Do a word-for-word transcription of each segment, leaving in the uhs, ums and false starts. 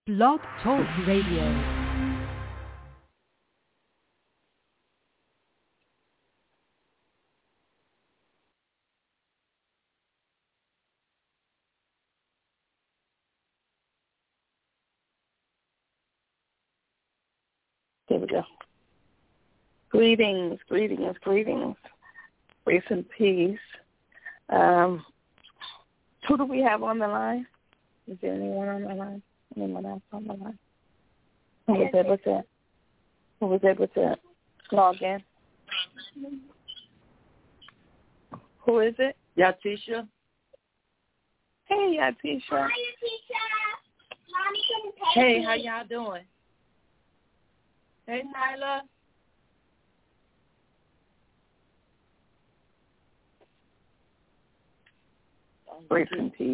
Blog Talk Radio. There we go. Greetings, greetings, greetings. Grace and peace. Um, who do we have on the line? Is there anyone on the line? Anyone else on the line? Who was able to, who was able to log in? Who is it? Yatisha. Hey, Yatisha. Hi, Yatisha. Mommy can pay Hey, me. how y'all doing? Hey, Nyla. Grace and peace.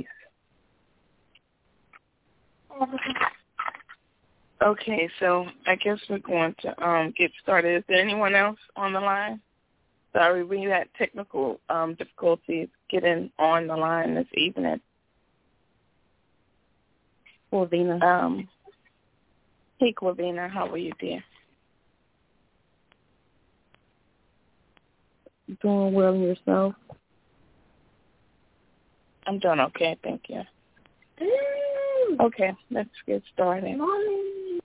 Okay, so I guess we're going to um, get started. Is there anyone else on the line? Sorry, we had technical um, difficulties getting on the line this evening. Corvina. Um, hey, Corvina, how are you, dear? Doing well yourself? I'm doing okay, thank you. Mm. Okay, let's get started. Mommy.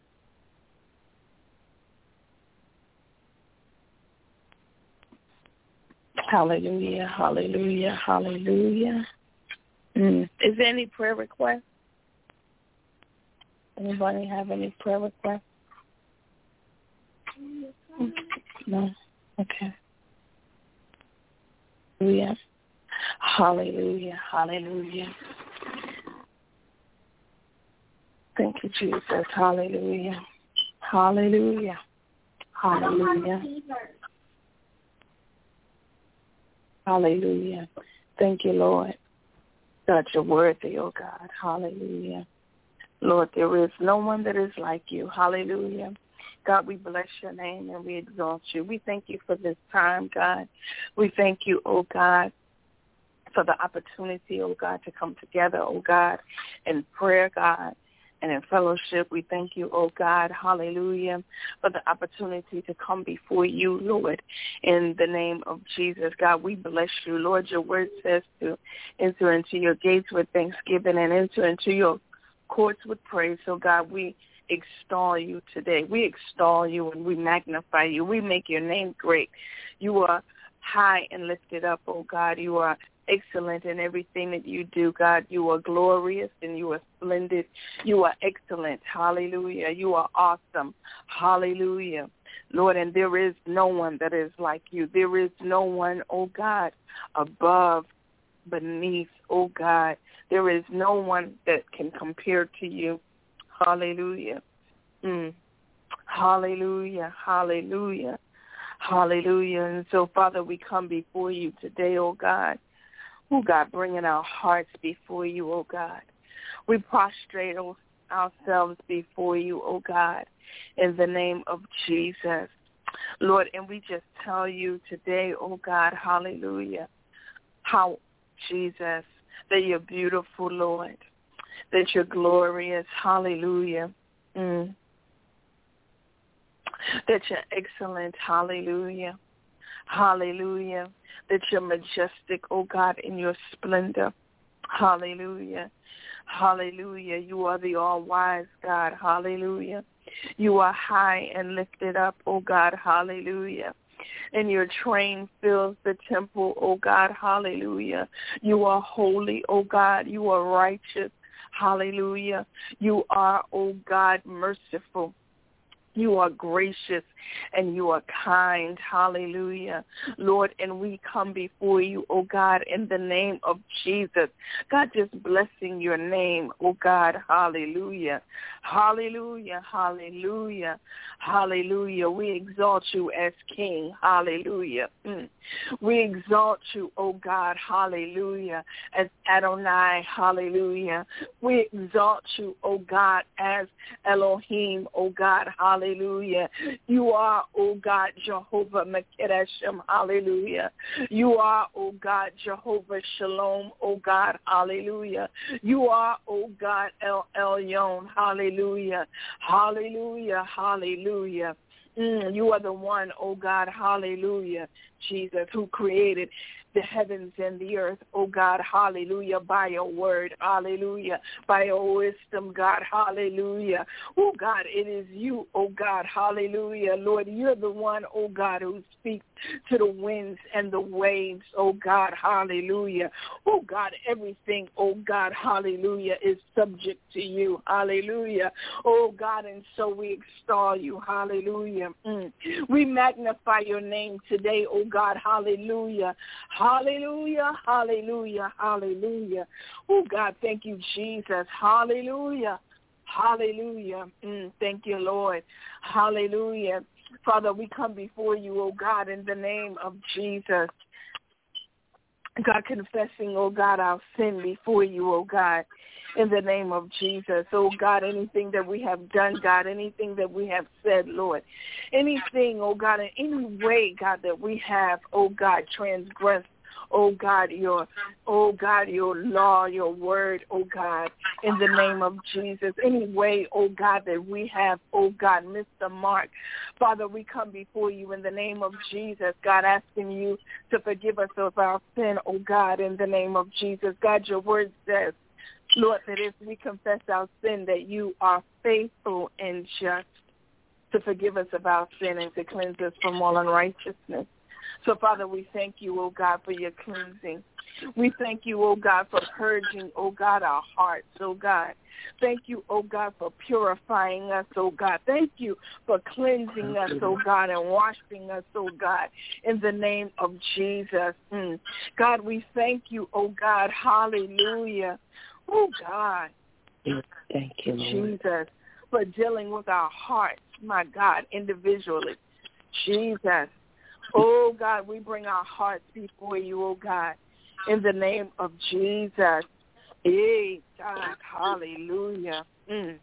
Hallelujah, hallelujah, hallelujah. Mm. Is there any prayer requests? Anybody have any prayer requests? No? Okay. Hallelujah. Hallelujah. Hallelujah. Thank you, Jesus. Hallelujah. Hallelujah. Hallelujah. Hallelujah. Thank you, Lord. God, you're worthy, oh God. Hallelujah. Lord, there is no one that is like you. Hallelujah. God, we bless your name and we exalt you. We thank you for this time, God. We thank you, oh God, for the opportunity, oh God, to come together, oh God, in prayer, God, and in fellowship. We thank you, oh God, hallelujah, for the opportunity to come before you, Lord, in the name of Jesus. God, we bless you. Lord, your word says to enter into your gates with thanksgiving and enter into your courts with praise. So, God, we extol you today. We extol you and we magnify you. We make your name great. You are high and lifted up, oh God. You are excellent in everything that you do, God. You are glorious and you are splendid. You are excellent. Hallelujah. You are awesome. Hallelujah. Lord, and there is no one that is like you. There is no one, oh God, above, beneath, oh God. There is no one that can compare to you. Hallelujah. Mm. Hallelujah. Hallelujah. Hallelujah. And so, Father, we come before you today, oh God. Oh, God, bringing our hearts before you, oh God. We prostrate ourselves before you, oh God, in the name of Jesus. Lord, and we just tell you today, oh God, hallelujah, how, Jesus, that you're beautiful, Lord, that you're glorious, hallelujah, mm. that you're excellent, hallelujah, hallelujah, that you're majestic, oh God, in your splendor, hallelujah, hallelujah, you are the all-wise God, hallelujah, you are high and lifted up, oh God, hallelujah, and your train fills the temple, oh God, hallelujah, you are holy, oh God, you are righteous, hallelujah, you are, oh God, merciful. You are gracious and you are kind. Hallelujah. Lord, and we come before you, oh God, in the name of Jesus. God, just blessing your name, oh God. Hallelujah. Hallelujah. Hallelujah. Hallelujah. We exalt you as King. Hallelujah. Mm. We exalt you, oh God. Hallelujah. As Adonai. Hallelujah. We exalt you, oh God, as Elohim, oh God. Hallelujah. hallelujah. You are, oh God, Jehovah Mekadeshim, hallelujah. You are, oh God, Jehovah Shalom, oh God, hallelujah. You are, oh God, El Elyon, hallelujah. Hallelujah, hallelujah. Mm, you are the one, oh God, hallelujah, Jesus, who created the heavens and the earth, oh God, hallelujah, by your word, hallelujah, by your wisdom, God, hallelujah. Oh God, it is you, oh God, hallelujah. Lord, you're the one, oh God, who speaks to the winds and the waves, oh God, hallelujah. Oh God, everything, oh God, hallelujah, is subject to you, hallelujah. Oh God, and so we extol you, hallelujah. Mm. We magnify your name today, oh God, hallelujah. Hallelujah, hallelujah, hallelujah. Oh, God, thank you, Jesus. Hallelujah, hallelujah. Mm, thank you, Lord. Hallelujah. Father, we come before you, oh, God, in the name of Jesus. God, confessing, oh, God, our sin before you, oh, God, in the name of Jesus. Oh, God, anything that we have done, God, anything that we have said, Lord, anything, oh, God, in any way, God, that we have, oh, God, transgressed, oh, God, your, oh, God, your law, your word, oh, God, in the name of Jesus. Any way, oh, God, that we have, oh, God, missed the mark. Father, we come before you in the name of Jesus, God, asking you to forgive us of our sin, oh, God, in the name of Jesus. God, your word says, Lord, that if we confess our sin, that you are faithful and just to forgive us of our sin and to cleanse us from all unrighteousness. So, Father, we thank you, oh God, for your cleansing. We thank you, oh God, for purging, oh God, our hearts, oh God. Thank you, oh God, for purifying us, oh God. Thank you for cleansing us, oh God, and washing us, oh God, in the name of Jesus. Mm. God, we thank you, oh God, hallelujah. Oh, God. Thank you, Lord. Jesus, for dealing with our hearts, my God, individually. Jesus. Oh, God, we bring our hearts before you, oh, God, in the name of Jesus. Hey, God, hallelujah. Mm.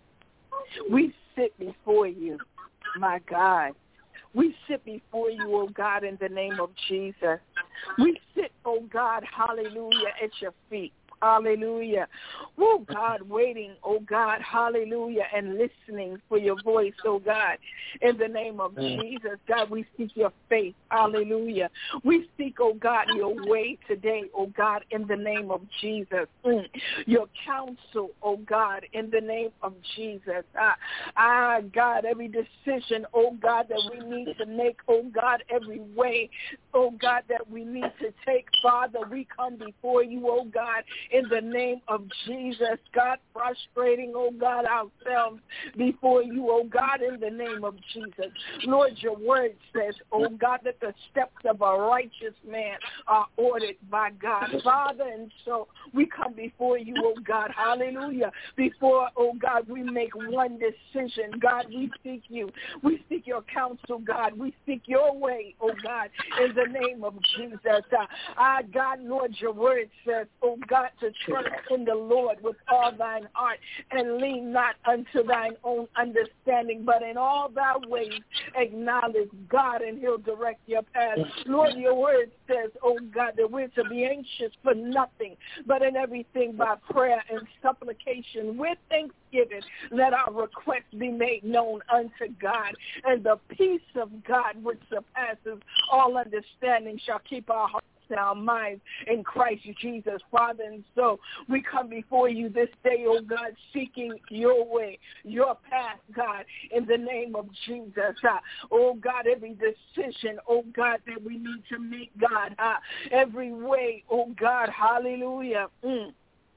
We sit before you, my God. We sit before you, oh, God, in the name of Jesus. We sit, oh, God, hallelujah, at your feet. Hallelujah. Oh, God, waiting, oh, God, hallelujah, and listening for your voice, oh, God, in the name of Jesus. God, we seek your faith. Hallelujah. We seek, oh, God, your way today, oh, God, in the name of Jesus. Mm. Your counsel, oh, God, in the name of Jesus. Ah, ah, God, every decision, oh, God, that we need to make, oh, God, every way, oh, God, that we need to take, Father, we come before you, oh, God, in the name of Jesus, God, frustrating, oh God, ourselves before you, oh God, in the name of Jesus. Lord, your word says, oh God, that the steps of a righteous man are ordered by God. Father, and so we come before you, oh God, hallelujah. Before, oh God, we make one decision. God, we seek you. We seek your counsel, God. We seek your way, oh God, in the name of Jesus. Uh, uh, God, Lord, your word says, oh God, to trust in the Lord with all thine heart and lean not unto thine own understanding, but in all thy ways acknowledge God and he'll direct your path. Lord, your word says, oh God, that we're to be anxious for nothing, but in everything by prayer and supplication with thanksgiving, let our requests be made known unto God, and the peace of God which surpasses all understanding shall keep our hearts and our minds in Christ Jesus, Father. And so we come before you this day, oh God, seeking your way, your path, God, in the name of Jesus. Uh, oh God, every decision, oh God, that we need to make, God, uh, every way, oh God, hallelujah. Mm.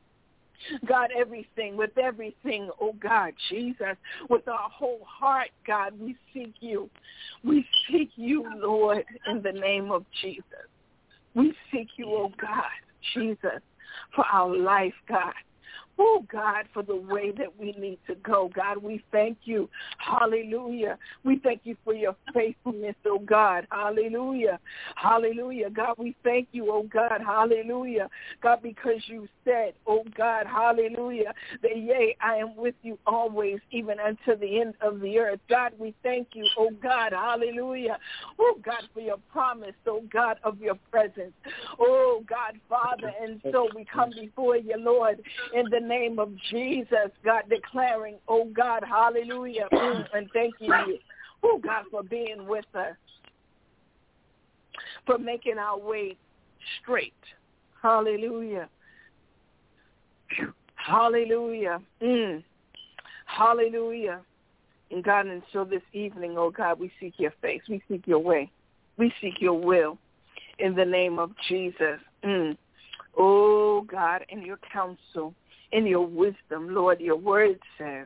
God, everything, with everything, oh God, Jesus, with our whole heart, God, we seek you. We seek you, Lord, in the name of Jesus. We seek you, oh God, Jesus, for our life, God, Oh, God, for the way that we need to go. God, we thank you. Hallelujah. We thank you for your faithfulness, oh, God. Hallelujah. Hallelujah. God, we thank you, oh, God. Hallelujah. God, because you said, oh, God, hallelujah, that, yea, I am with you always, even unto the end of the earth. God, we thank you, oh, God. Hallelujah. Oh, God, for your promise, oh, God, of your presence. Oh, God, Father, and so we come before you, Lord, in the name of Jesus, God, declaring, oh, God, hallelujah, and thank you, oh, God, for being with us, for making our way straight. Hallelujah. Hallelujah. Mm. Hallelujah. And God, and so this evening, oh, God, we seek your face. We seek your way. We seek your will in the name of Jesus. Mm. Oh, God, in your counsel, in your wisdom, Lord, your word says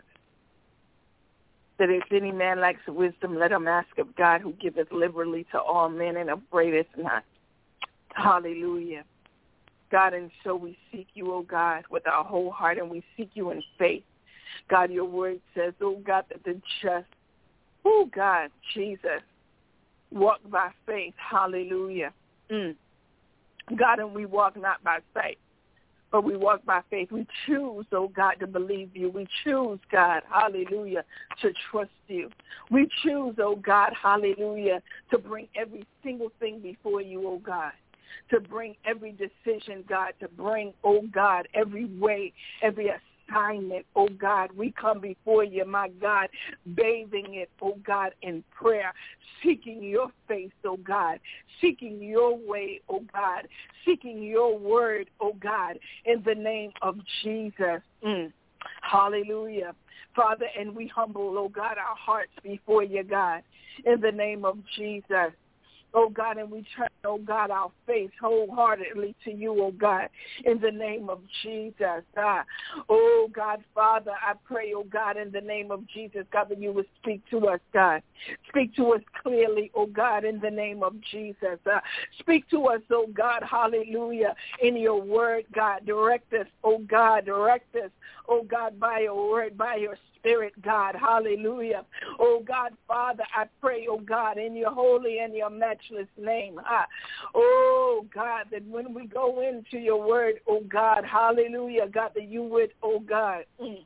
that if any man lacks wisdom, let him ask of God, who giveth liberally to all men and upbraideth not. Hallelujah. God, and so we seek you, oh, God, with our whole heart, and we seek you in faith. God, your word says, oh, God, that the just, oh, God, Jesus, walk by faith. Hallelujah. Mm. God, and we walk not by sight, but we walk by faith. We choose, oh, God, to believe you. We choose, God, hallelujah, to trust you. We choose, oh, God, hallelujah, to bring every single thing before you, oh, God, to bring every decision, God, to bring, oh, God, every way, every assignment, oh, God. We come before you, my God, bathing it, oh, God, in prayer, seeking your face, oh, God, seeking your way, oh, God, seeking your word, oh, God, in the name of Jesus. Mm. Hallelujah. Father, and we humble, oh, God, our hearts before you, God, in the name of Jesus. Oh, God, and we turn, oh, God, our face wholeheartedly to you, oh, God, in the name of Jesus. Ah. Oh, God, Father, I pray, oh, God, in the name of Jesus, God, that you would speak to us, God. Speak to us clearly, oh, God, in the name of Jesus. Uh, speak to us, oh, God, hallelujah, in your word, God. Direct us, oh, God, direct us, oh, God, by your word, by your Spirit, God, hallelujah. Oh, God, Father, I pray, oh, God, in your holy and your matchless name. Ah. Oh, God, that when we go into your word, oh, God, hallelujah, God, that you would, oh, God, mm,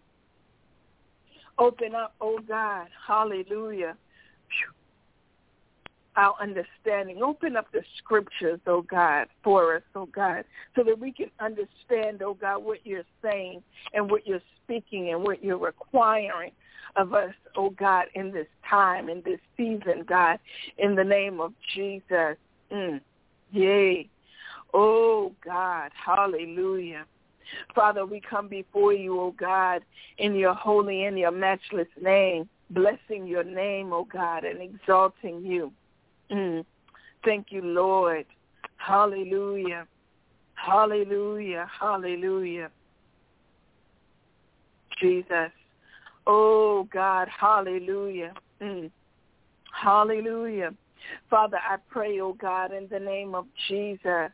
open up, oh, God, hallelujah, our understanding. Open up the scriptures, oh, God, for us, oh, God, so that we can understand, oh, God, what you're saying and what you're speaking and what you're requiring of us, oh, God, in this time, in this season, God, in the name of Jesus. Mm. Yay. Oh, God, hallelujah. Father, we come before you, oh, God, in your holy and your matchless name, blessing your name, oh, God, and exalting you. Mm. Thank you, Lord. Hallelujah. Hallelujah. Hallelujah. Jesus. Oh, God. Hallelujah. Mm. Hallelujah. Father, I pray, oh, God, in the name of Jesus.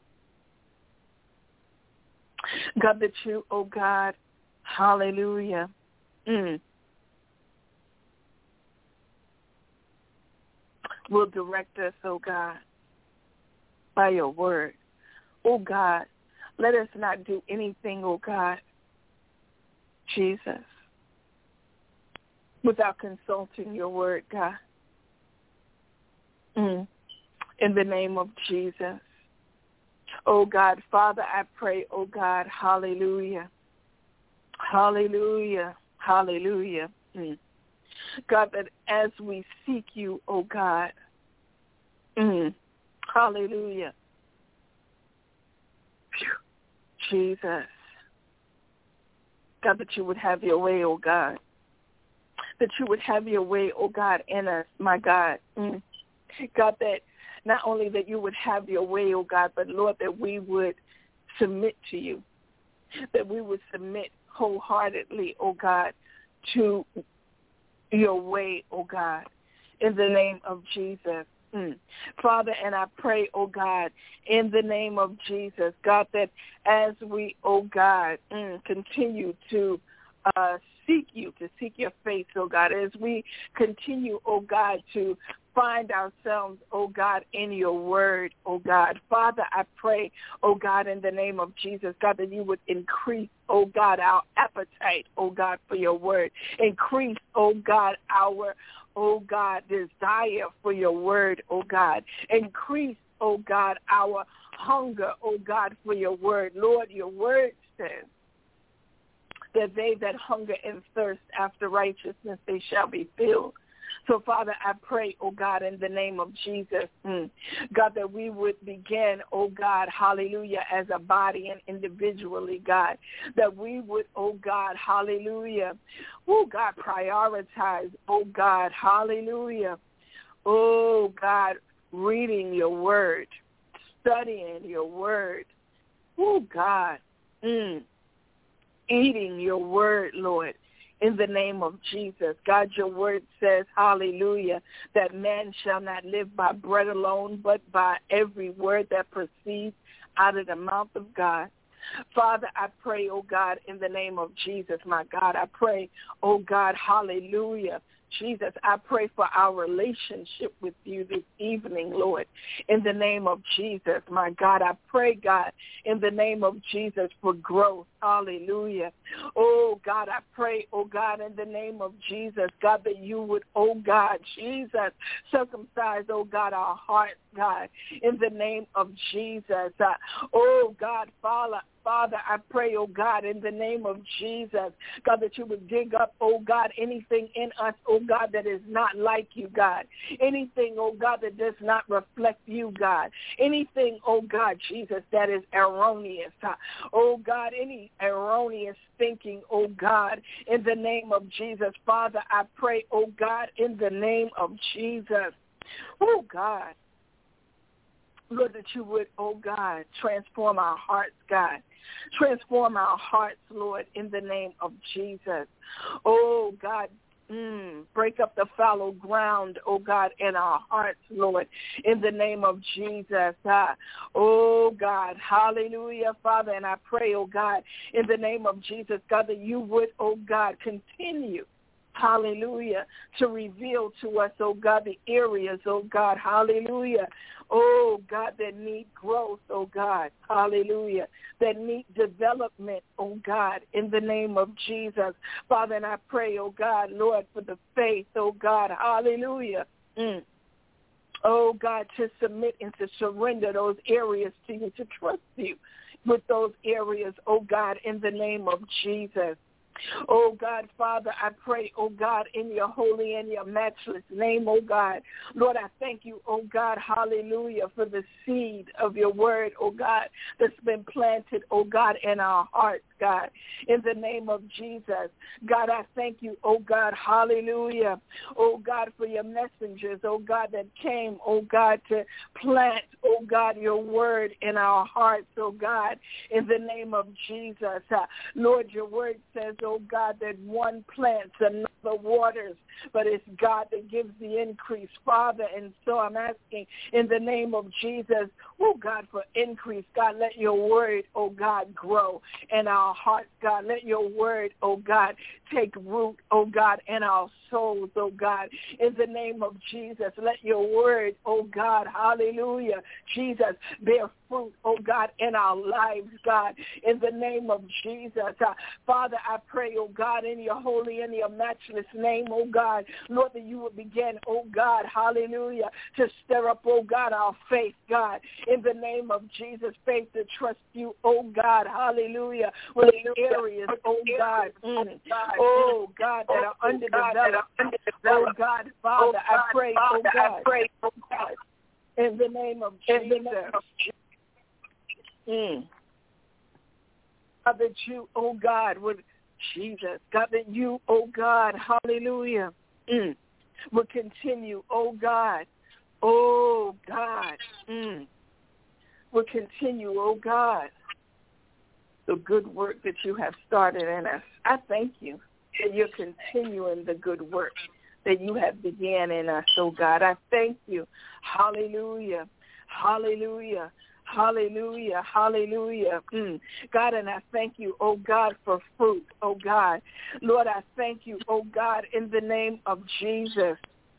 God, that you, oh, God, hallelujah. Mm. will direct us, oh God, by your word. Oh God, let us not do anything, oh God, Jesus, without consulting your word, God. Mm. In the name of Jesus. Oh God, Father, I pray, oh God, hallelujah. Hallelujah. Hallelujah. Mm. God, that as we seek you, oh God, mm, hallelujah, Phew. Jesus, God, that you would have your way, oh God, that you would have your way, oh God, in us, my God. Mm. God, that not only that you would have your way, oh God, but Lord, that we would submit to you, that we would submit wholeheartedly, oh God, to your way, oh God, in the name of Jesus. Mm. Father, and I pray, oh God, in the name of Jesus, God, that as we, oh God, mm, continue to uh, seek you, to seek your face, oh God, as we continue, oh God, to find ourselves, oh God, in your word, oh God. Father, I pray, oh God, in the name of Jesus, God, that you would increase, oh God, our appetite, oh God, for your word. Increase, oh God, our oh God, desire for your word, oh God. Increase, oh God, our hunger, oh God, for your word. Lord, your word says that they that hunger and thirst after righteousness, they shall be filled. So, Father, I pray, oh God, in the name of Jesus, mm, God, that we would begin, oh God, hallelujah, as a body and individually, God, that we would, oh God, hallelujah, oh God, prioritize, oh God, hallelujah, oh God, reading your word, studying your word, oh God, mm, eating your word, Lord. In the name of Jesus. God, your word says, hallelujah, that man shall not live by bread alone, but by every word that proceeds out of the mouth of God. Father, I pray, oh God, in the name of Jesus, my God, I pray, oh God, hallelujah. Jesus, I pray for our relationship with you this evening, Lord, in the name of Jesus. My God, I pray, God, in the name of Jesus for growth. Hallelujah. Oh, God, I pray, oh, God, in the name of Jesus, God, that you would, oh, God, Jesus, circumcise, oh, God, our hearts, God, in the name of Jesus. Uh, oh, God, Father, Father, I pray, oh God, in the name of Jesus, God, that you would dig up, oh God, anything in us, oh God, that is not like you, God. Anything, oh God, that does not reflect you, God. Anything, oh God, Jesus, that is erroneous. Uh, oh God, any erroneous thinking, oh God, in the name of Jesus. Father, I pray, oh God, in the name of Jesus. Oh God. Lord, that you would, oh God, transform our hearts, God. Transform our hearts, Lord, in the name of Jesus. Oh, God, mm, break up the fallow ground, oh, God, in our hearts, Lord, in the name of Jesus. Ah, oh, God, hallelujah, Father, and I pray, oh, God, in the name of Jesus, God, that you would, oh, God, continue. Hallelujah, to reveal to us, oh God, the areas, oh God, hallelujah, oh God, that need growth, oh God, hallelujah, that need development, oh God, in the name of Jesus. Father, and I pray, oh God, Lord, for the faith, oh God, hallelujah. Mm. Oh God, to submit and to surrender those areas to you, to trust you with those areas, oh God, in the name of Jesus. Oh, God, Father, I pray, oh, God, in your holy and your matchless name, oh, God. Lord, I thank you, oh, God, hallelujah, for the seed of your word, oh, God, that's been planted, oh, God, in our hearts, God, in the name of Jesus. God, I thank you, oh, God, hallelujah, oh, God, for your messengers, oh, God, that came, oh, God, to plant, oh, God, your word in our hearts, oh, God, in the name of Jesus. Uh, Lord, your word says, oh God, that one plants, another waters, but it's God that gives the increase, Father. And so I'm asking in the name of Jesus, oh God, for increase. God, let your word, oh God, grow in our hearts, God. Let your word, oh God, take root, oh God, in our souls, oh God, in the name of Jesus. Let your word, oh God, hallelujah, Jesus, bear fruit, oh God, in our lives, God, in the name of Jesus. Uh, Father, I pray, oh God, in your holy and your matchless name, oh God, Lord, that you would begin, oh God, hallelujah, to stir up, oh God, our faith, God, in the name of Jesus, faith to trust you, oh God, hallelujah, with the areas, oh God, mm, oh God, that are underdeveloped, oh God, Father, I pray, oh God, in the name of Jesus. Mm. God, that you, oh God, would, Jesus, God, that you, oh God, hallelujah, mm, would continue, oh God, oh God, mm, would continue, oh God, the good work that you have started in us. I thank you that you're continuing the good work. that you have began in us, oh God. I thank you. Hallelujah. Hallelujah. Hallelujah. Hallelujah. Mm. God, and I thank you, oh God, for fruit, oh God. Lord, I thank you, oh God, in the name of Jesus.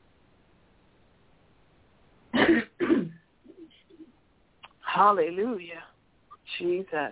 Hallelujah. Jesus.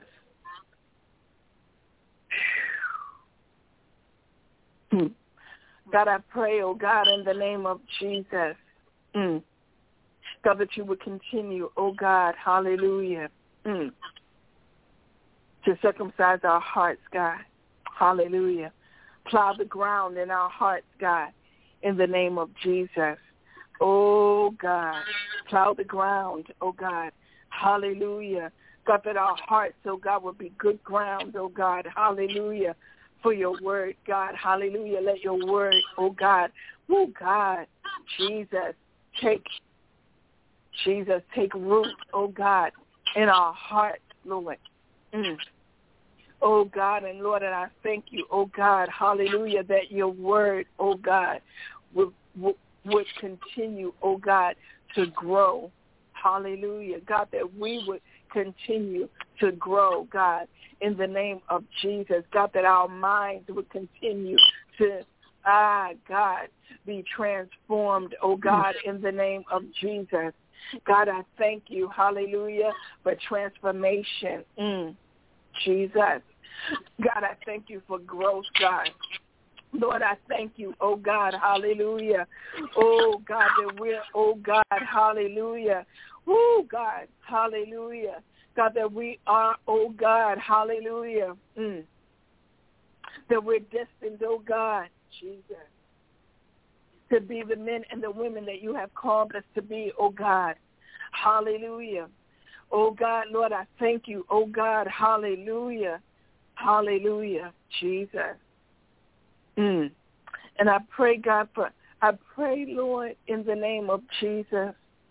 Mm. God, I pray, oh God, in the name of Jesus. Mm. God, that you would continue, oh God, hallelujah, mm, to circumcise our hearts, God, hallelujah. Plow the ground in our hearts, God, in the name of Jesus. Oh, God, plow the ground, oh God, hallelujah. God, that our hearts, oh God, will be good ground, oh God, hallelujah, for your word, God, hallelujah. Let your word, oh God, oh God, Jesus, take Jesus, take root, oh God, in our hearts, Lord. Mm. Oh God, and Lord, and I thank you, oh God, hallelujah, that your word, oh God, would, would, would continue, oh God, to grow. Hallelujah. God, that we would continue to grow, God, in the name of Jesus. God, that our minds would continue to, ah, God, be transformed, oh God, in the name of Jesus. God, I thank you, hallelujah, for transformation. Mm, Jesus. God, I thank you for growth, God. Lord, I thank you, oh God, hallelujah. Oh God, that we're, oh God, hallelujah. Oh God, hallelujah. God, that we are, oh God, hallelujah. Mm. That we're destined, oh God, Jesus, to be the men and the women that you have called us to be, oh God. Hallelujah. Oh God, Lord, I thank you, oh God, hallelujah. Hallelujah, Jesus. Mm. And I pray, God, for, I pray, Lord, in the name of Jesus.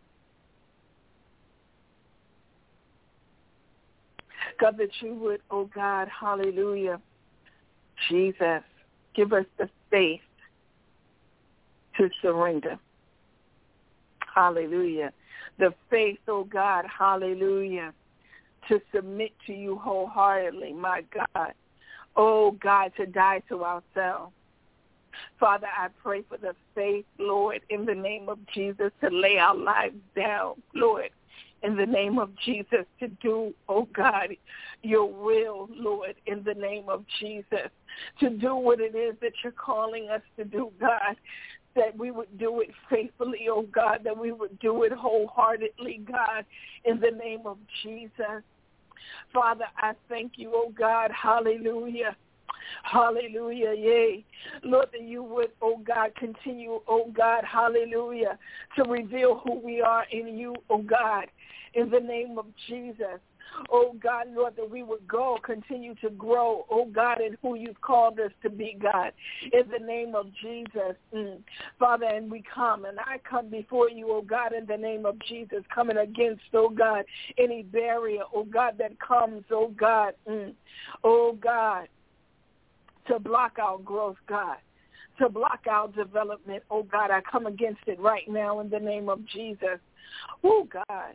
God, that you would, oh God, hallelujah, Jesus, give us the faith to surrender. Hallelujah. The faith, oh God, hallelujah, to submit to you wholeheartedly, my God. Oh God, to die to ourselves. Father, I pray for the faith, Lord, in the name of Jesus, to lay our lives down, Lord, in the name of Jesus, to do, oh God, your will, Lord, in the name of Jesus, to do what it is that you're calling us to do, God, that we would do it faithfully, oh God, that we would do it wholeheartedly, God, in the name of Jesus. Father, I thank you, oh God, hallelujah. Hallelujah, yea. Lord, that you would, oh God, continue, oh God, hallelujah, to reveal who we are in you, oh God, in the name of Jesus. Oh God, Lord, that we would go, continue to grow, oh God, in who you've called us to be, God, in the name of Jesus. Mm. Father, and we come, and I come before you, oh God, in the name of Jesus, coming against, oh God, any barrier, oh God, that comes, oh God, mm. oh God, to block our growth, God, to block our development, oh God, I come against it right now in the name of Jesus. Oh God.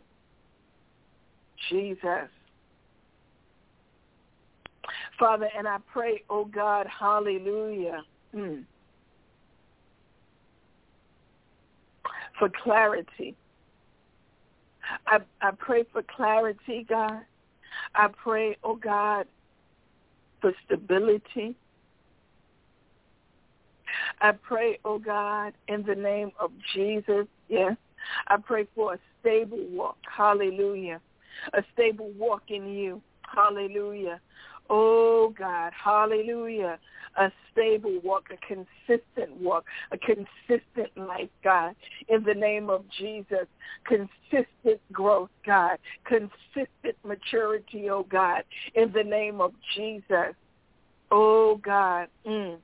Jesus. Father, and I pray, oh God, hallelujah, mm, for clarity. I, I pray for clarity, God. I pray, oh God, for stability. I pray, oh God, in the name of Jesus, yes. I pray for a stable walk, hallelujah. A stable walk in you. Hallelujah. Oh, God. Hallelujah. A stable walk, a consistent walk, a consistent life, God, in the name of Jesus. Consistent growth, God. Consistent maturity, oh, God, in the name of Jesus. Oh, God. Mm.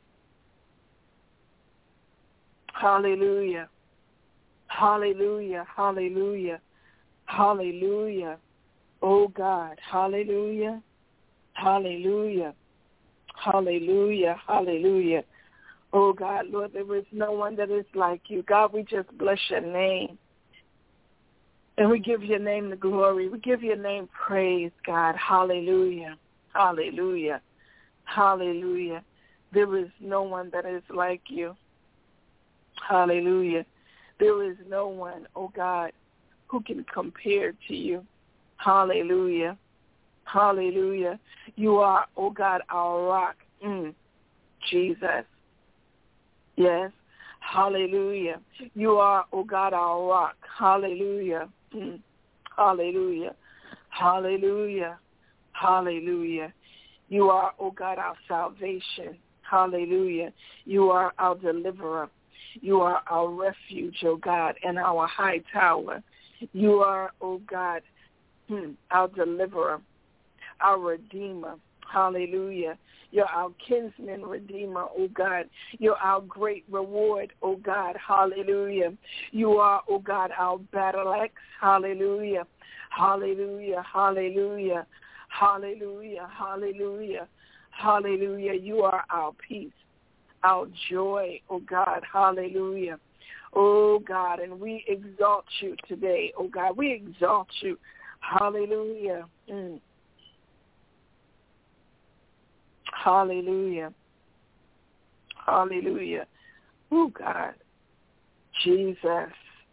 Hallelujah. Hallelujah. Hallelujah. Hallelujah. Oh, God, hallelujah, hallelujah, hallelujah, hallelujah. Oh, God, Lord, there is no one that is like you. God, we just bless your name. And we give your name the glory. We give your name praise, God. Hallelujah. Hallelujah. Hallelujah. There is no one that is like you. Hallelujah. There is no one, oh God, who can compare to you. Hallelujah. Hallelujah. You are, oh God, our rock. Mm. Jesus. Yes. Hallelujah. You are, oh God, our rock. Hallelujah. Mm. Hallelujah. Hallelujah. Hallelujah. You are, oh God, our salvation. Hallelujah. You are our deliverer. You are our refuge, oh God, and our high tower. You are, oh God, hmm, our deliverer, our redeemer. Hallelujah. You're our kinsman redeemer, oh God. You're our great reward, oh God. Hallelujah. You are, oh God, our battle axe. Hallelujah. Hallelujah. Hallelujah. Hallelujah. Hallelujah. Hallelujah. You are our peace, our joy, oh God. Hallelujah. Oh God, and we exalt you today, oh God. We exalt you. Hallelujah. Mm. Hallelujah. Hallelujah. Oh, God. Jesus.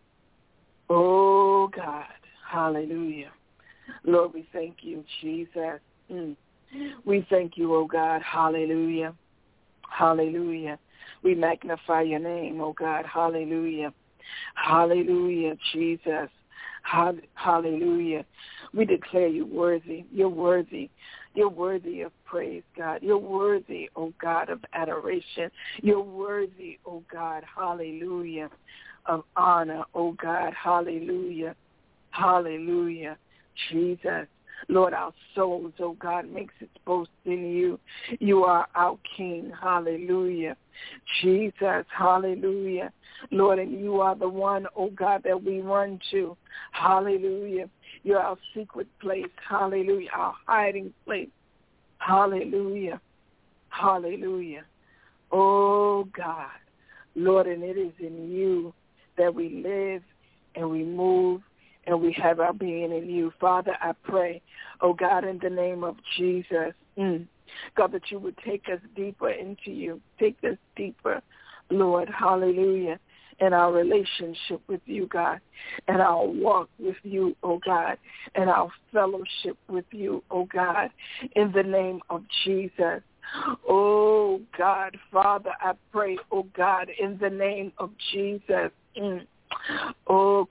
Oh, God. Hallelujah. Lord, we thank you, Jesus. Mm. We thank you, oh, God. Hallelujah. Hallelujah. We magnify your name, oh, God. Hallelujah. Hallelujah, Jesus. Hallelujah. We declare you worthy. You're worthy. You're worthy of praise, God. You're worthy, oh God, of adoration. You're worthy, oh God, hallelujah, of honor, oh God, hallelujah, hallelujah, Jesus. Lord, our souls, oh God, makes its boast in you. You are our King, hallelujah. Jesus, hallelujah. Lord, and you are the one, oh God, that we run to, hallelujah. You're our secret place, hallelujah, our hiding place, hallelujah, hallelujah. Oh, God, Lord, and it is in you that we live and we move and we have our being in you. Father, I pray, oh, God, in the name of Jesus, mm, God, that you would take us deeper into you, take us deeper, Lord, hallelujah, and our relationship with you, God, and our walk with you, oh God, and our fellowship with you, oh God, in the name of Jesus. Oh God, Father, I pray, oh God, in the name of Jesus. Mm. Oh,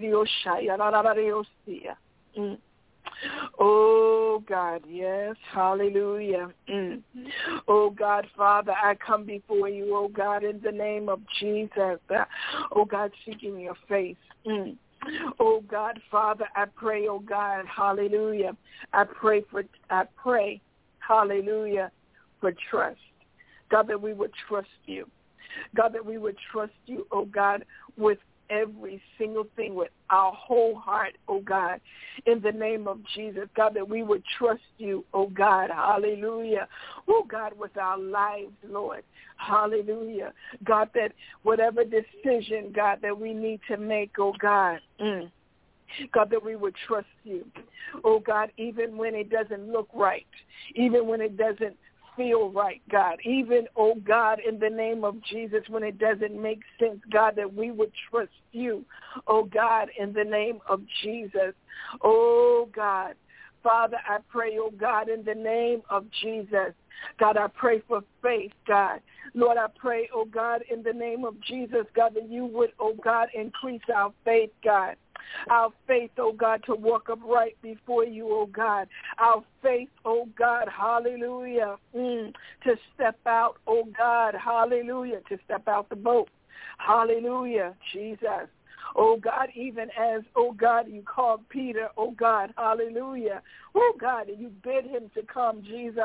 mm. Oh, God, yes, hallelujah. Mm. Oh, God, Father, I come before you, oh, God, in the name of Jesus. Uh, oh, God, seeking your face. Mm. Oh, God, Father, I pray, oh, God, hallelujah. I pray for, I pray, hallelujah, for trust. God, that we would trust you. God, that we would trust you, oh, God, with every single thing, with our whole heart, oh God, in the name of Jesus. God, that we would trust you, oh God, hallelujah. Oh God, with our lives, Lord, hallelujah. God, that whatever decision, God, that we need to make, oh God, mm, God, that we would trust you, oh God, even when it doesn't look right, even when it doesn't feel right, God, even, oh God, in the name of Jesus, when it doesn't make sense, God, that we would trust you, oh God, in the name of Jesus. Oh God, Father, I pray, oh God, in the name of Jesus. God, I pray for faith, God. Lord, I pray, oh God, in the name of Jesus, God, that you would, oh God, increase our faith, God. Our faith, oh God, to walk upright before you, oh God. Our faith, oh God, hallelujah, mm, to step out, oh God, hallelujah, to step out the boat. Hallelujah, Jesus. Oh God, even as, oh God, you called Peter, oh God, hallelujah. Oh God, and you bid him to come, Jesus.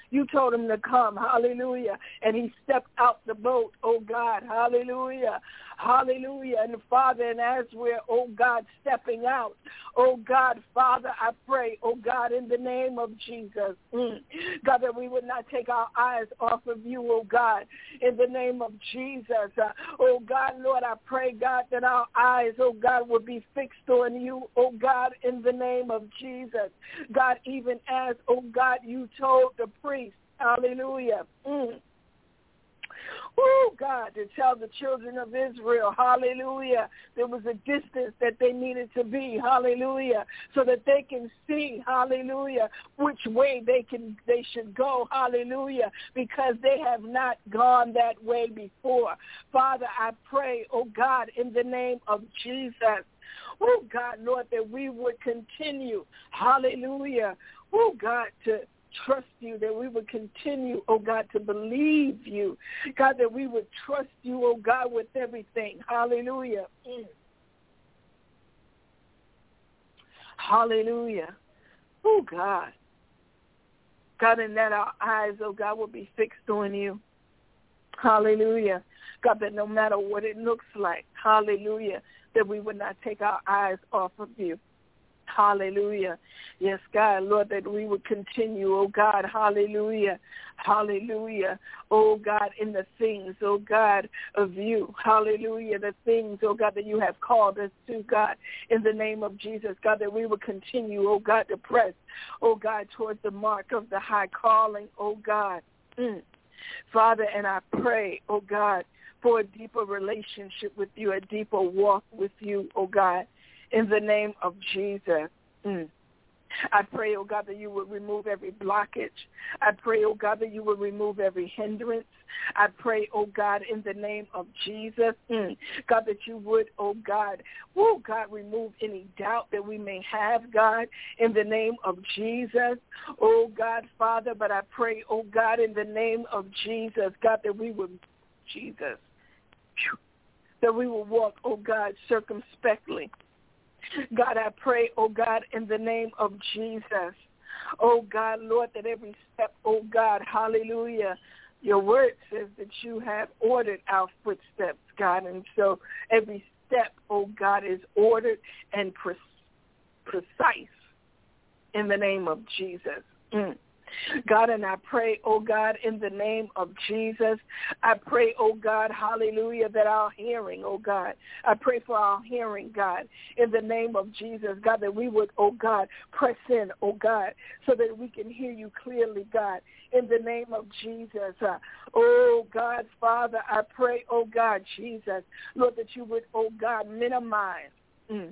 You told him to come, hallelujah, and he stepped out the boat, oh God, hallelujah, hallelujah. And Father, and as we're, oh God, stepping out, oh God, Father, I pray, oh God, in the name of Jesus, mm, God, that we would not take our eyes off of you, oh God, in the name of Jesus. Uh, oh God, Lord, I pray, God, that our eyes, oh God, will be fixed on you, oh God, in the name of Jesus. God, even as, oh God, you told the priest, hallelujah, mm. Oh, God, to tell the children of Israel, hallelujah, there was a distance that they needed to be, hallelujah, so that they can see, hallelujah, which way they can they should go, hallelujah, because they have not gone that way before. Father, I pray, oh, God, in the name of Jesus, oh, God, Lord, that we would continue, hallelujah, oh, God, to trust you, that we would continue, oh God, to believe you. God, that we would trust you, oh God, with everything. Hallelujah. Mm. Hallelujah. Oh God. God, and that our eyes, oh God, will be fixed on you. Hallelujah. God, that no matter what it looks like, hallelujah, that we would not take our eyes off of you. Hallelujah. Yes, God, Lord, that we would continue, oh God, hallelujah, hallelujah, oh God, in the things, oh God, of you, hallelujah, the things, oh God, that you have called us to, God, in the name of Jesus, God, that we would continue, oh God, to press, oh God, towards the mark of the high calling, oh God. Mm. Father, and I pray, oh God, for a deeper relationship with you, a deeper walk with you, oh God, in the name of Jesus. Mm. I pray, oh God, that you would remove every blockage. I pray, oh God, that you would remove every hindrance. I pray, oh God, in the name of Jesus, mm, God, that you would, oh God, oh God, remove any doubt that we may have, God, in the name of Jesus, oh God, Father, but I pray, oh God, in the name of Jesus, God, that we would, Jesus, that we will walk, oh God, circumspectly. God, I pray, oh God, in the name of Jesus, oh God, Lord, that every step, oh God, hallelujah, your word says that you have ordered our footsteps, God, and so every step, oh God, is ordered and pre- precise in the name of Jesus. Mm. God, and I pray, oh God, in the name of Jesus, I pray, oh God, hallelujah, that our hearing, oh God, I pray for our hearing, God, in the name of Jesus, God, that we would, oh God, press in, oh God, so that we can hear you clearly, God, in the name of Jesus. Uh, oh God, Father, I pray, oh God, Jesus, Lord, that you would, oh God, minimize mm,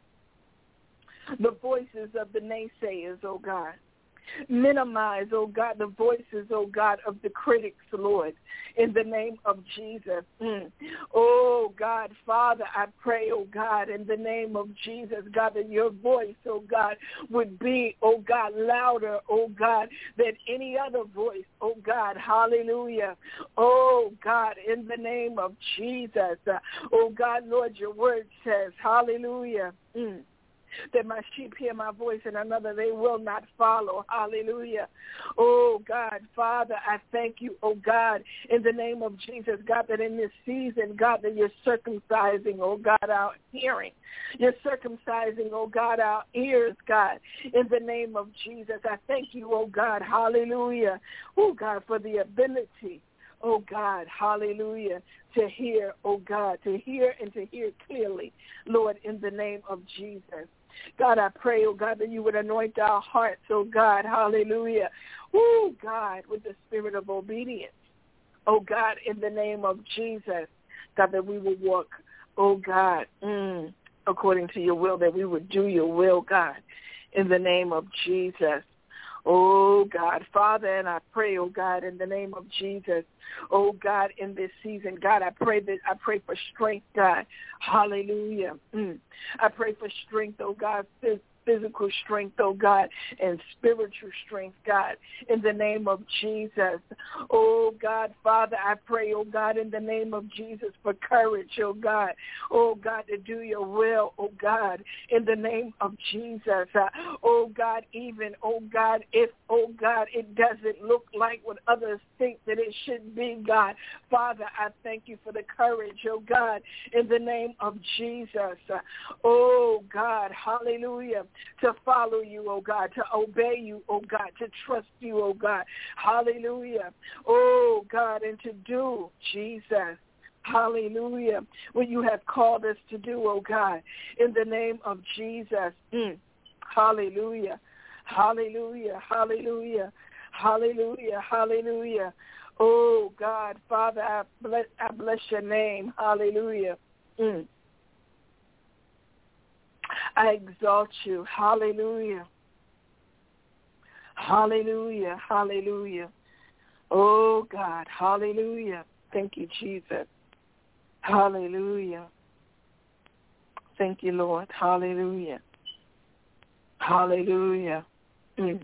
the voices of the naysayers, oh God. Minimize, oh God, the voices, oh God, of the critics, Lord, in the name of Jesus. Mm. Oh God, Father, I pray, oh God, in the name of Jesus, God, that your voice, oh God, would be, oh God, louder, oh God, than any other voice, oh God, hallelujah. Oh God, in the name of Jesus, uh, oh God, Lord, your word says, hallelujah. Mm. That my sheep hear my voice and another they will not follow. Hallelujah. Oh, God, Father, I thank you, oh, God, in the name of Jesus, God, that in this season, God, that you're circumcising, oh, God, our hearing. You're circumcising, oh, God, our ears, God, in the name of Jesus. I thank you, oh, God, hallelujah, oh, God, for the ability, oh, God, hallelujah, to hear, oh, God, to hear and to hear clearly, Lord, in the name of Jesus. God, I pray, oh, God, that you would anoint our hearts, oh, God, hallelujah, oh, God, with the spirit of obedience, oh, God, in the name of Jesus, God, that we will walk, oh, God, mm, according to your will, that we would do your will, God, in the name of Jesus. Oh, God, Father, and I pray, oh, God, in the name of Jesus, oh, God, in this season, God, I pray that I pray for strength, God, hallelujah. Mm. I pray for strength, oh, God, physical strength, oh God, and spiritual strength, God, in the name of Jesus. Oh God, Father, I pray, oh God, in the name of Jesus for courage, oh God, oh God, to do your will, oh God, in the name of Jesus. Uh, oh God, even, oh God, if, oh God, it doesn't look like what others think that it should be, God, Father, I thank you for the courage, oh God, in the name of Jesus. Uh, oh God, hallelujah, to follow you, oh God, to obey you, oh God, to trust you, oh God, hallelujah, oh God, and to do, Jesus, hallelujah, what you have called us to do, oh God, in the name of Jesus. Mm. Hallelujah, hallelujah, hallelujah, hallelujah, hallelujah. Oh God, Father, I bless, I bless your name. Hallelujah. Mm. I exalt you. Hallelujah. Hallelujah, hallelujah. Oh God, hallelujah. Thank you, Jesus. Hallelujah. Thank you, Lord. Hallelujah. Hallelujah. Mm.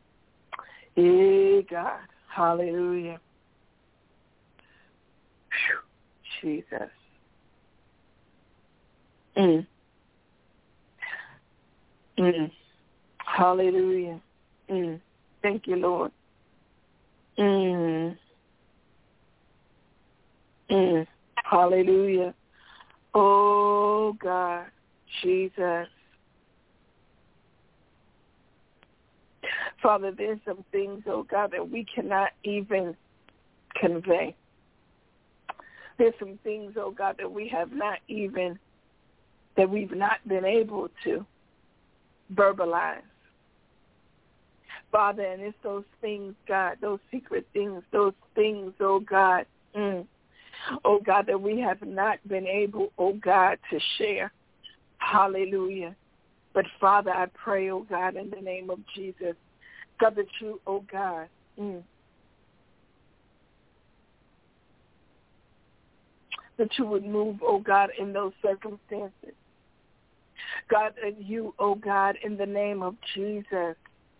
Hey, God. Hallelujah. Whew. Jesus. Mm. Mm. Hallelujah. Mm. Thank you, Lord. Mm. Mm. Hallelujah. Oh, God. Jesus. Father, there's some things, oh God, that we cannot even convey. There's some things, oh God, that we have not even, that we've not been able to verbalize. Father, and it's those things, God, those secret things, those things, oh God, mm, oh God, that we have not been able, oh God, to share. Hallelujah. But Father, I pray, oh God, in the name of Jesus, God, that you, oh God, mm, that you would move, oh God, in those circumstances. God, that you, oh God, in the name of Jesus,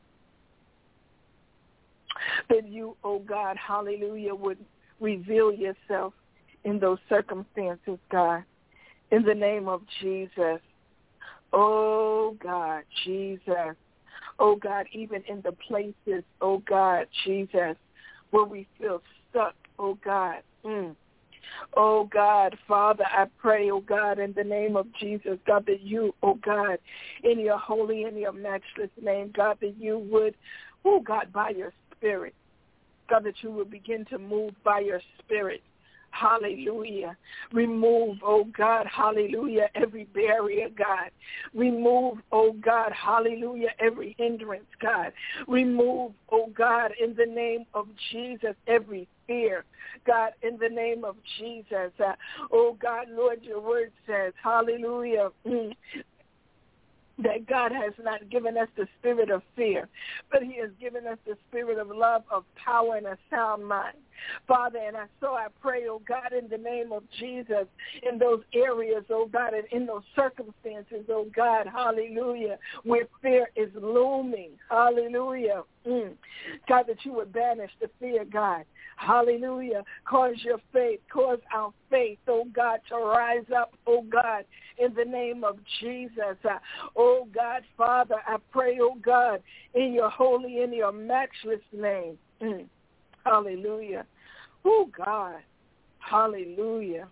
that you, oh God, hallelujah, would reveal yourself in those circumstances, God, in the name of Jesus. Oh God, Jesus. Oh God, even in the places, oh God, Jesus, where we feel stuck, oh God. Mm. Oh God, Father, I pray, oh God, in the name of Jesus, God, that you, oh God, in your holy and your matchless name, God, that you would, oh God, by your Spirit, God, that you would begin to move by your Spirit. Hallelujah. Remove, oh God, hallelujah, every barrier, God. Remove, oh God, hallelujah, every hindrance, God. Remove, oh God, in the name of Jesus, every fear, God, in the name of Jesus. Uh, oh God, Lord, your word says, hallelujah, mm, that God has not given us the spirit of fear, but he has given us the spirit of love, of power, and a sound mind. Father, and I, so I pray, oh God, in the name of Jesus, in those areas, oh God, and in those circumstances, oh God, hallelujah, where fear is looming, hallelujah, mm. God, that you would banish the fear, God, hallelujah, cause your faith, cause our faith, oh God, to rise up, oh God, in the name of Jesus. Uh, oh God, Father, I pray, oh God, in your holy, in your matchless name. Mm. Hallelujah. Oh God, hallelujah.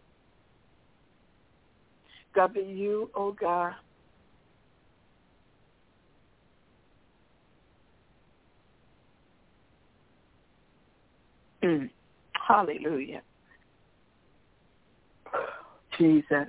God, be you, oh God. Mm. Hallelujah. Jesus.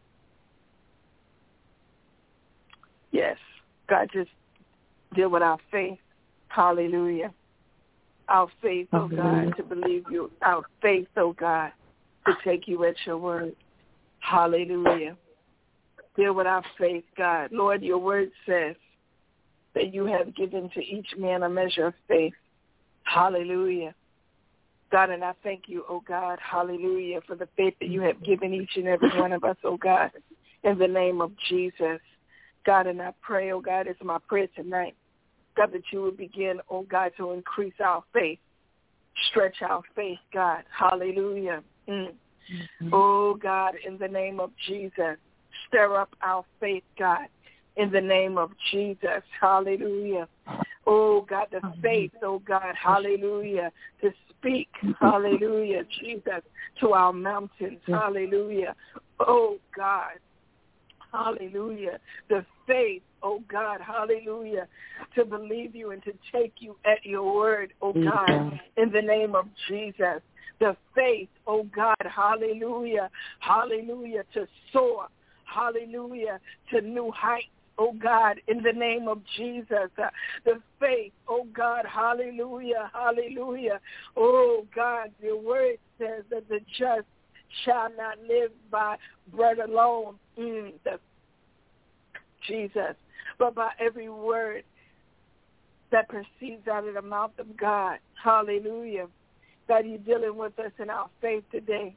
Yes. God, just deal with our faith. Hallelujah. Our faith, oh God, to believe you. Our faith, oh God, to take you at your word. Hallelujah. Deal with our faith, God. Lord, your word says that you have given to each man a measure of faith. Hallelujah. God, and I thank you, oh God, hallelujah, for the faith that you have given each and every one of us, oh God, in the name of Jesus. God, and I pray, oh God, it's my prayer tonight, God, that you would begin, oh God, to increase our faith, stretch our faith, God. Hallelujah. Mm. Mm-hmm. Oh, God, in the name of Jesus, stir up our faith, God, in the name of Jesus. Hallelujah. Oh, God, the faith, oh, God, hallelujah, to speak, hallelujah, Jesus, to our mountains, hallelujah. Oh, God, hallelujah, the faith, oh, God, hallelujah, to believe you and to take you at your word, oh, God, in the name of Jesus. The faith, oh, God, hallelujah, hallelujah, to soar, hallelujah, to new heights. Oh, God, in the name of Jesus, uh, the faith, oh, God, hallelujah, hallelujah. Oh, God, your word says that the just shall not live by bread alone, mm, the, Jesus, but by every word that proceeds out of the mouth of God. Hallelujah. God, you're dealing with us in our faith today.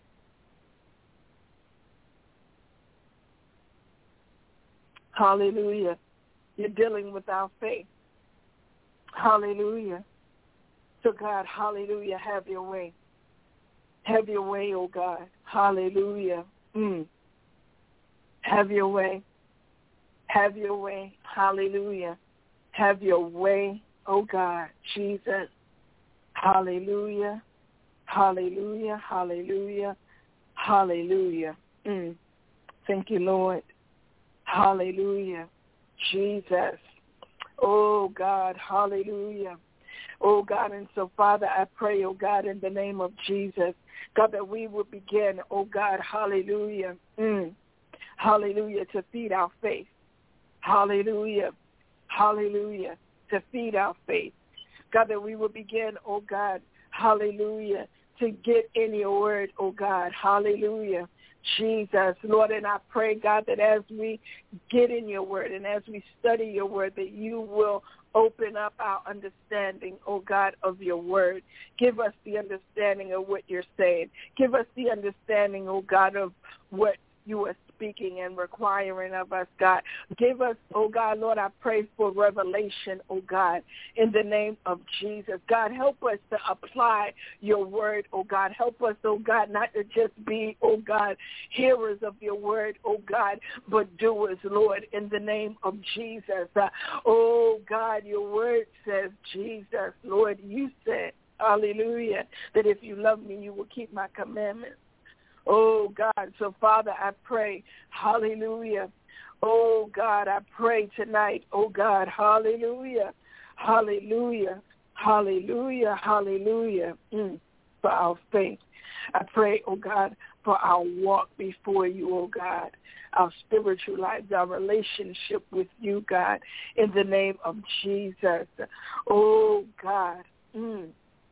Hallelujah. You're dealing with our faith. Hallelujah. So, God, hallelujah, have your way. Have your way, oh, God. Hallelujah. Mm. Have your way. Have your way. Hallelujah. Have your way, oh, God. Jesus. Hallelujah. Hallelujah. Hallelujah. Hallelujah. Mm. Thank you, Lord. Hallelujah. Jesus. Oh, God. Hallelujah. Oh, God. And so, Father, I pray, oh, God, in the name of Jesus, God, that we will begin, oh, God, hallelujah. Mm. Hallelujah. To feed our faith. Hallelujah. Hallelujah. To feed our faith. God, that we will begin, oh, God, hallelujah, to get in your word, oh, God. Hallelujah. Jesus, Lord, and I pray, God, that as we get in your word and as we study your word, that you will open up our understanding, oh, God, of your word. Give us the understanding of what you're saying. Give us the understanding, oh, God, of what you are speaking and requiring of us, God. Give us, oh, God, Lord, I pray for revelation, oh, God, in the name of Jesus. God, help us to apply your word, oh, God. Help us, oh, God, not to just be, oh, God, hearers of your word, oh, God, but doers, Lord, in the name of Jesus. Uh, oh, God, your word says, Jesus, Lord, you said, hallelujah, that if you love me, you will keep my commandments. Oh, God, so, Father, I pray, hallelujah. Oh, God, I pray tonight, oh, God, hallelujah, hallelujah, hallelujah, hallelujah, mm, for our faith. I pray, oh, God, for our walk before you, oh, God, our spiritual lives, our relationship with you, God, in the name of Jesus. Oh, God, mm,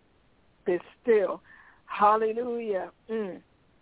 be still, hallelujah, mm.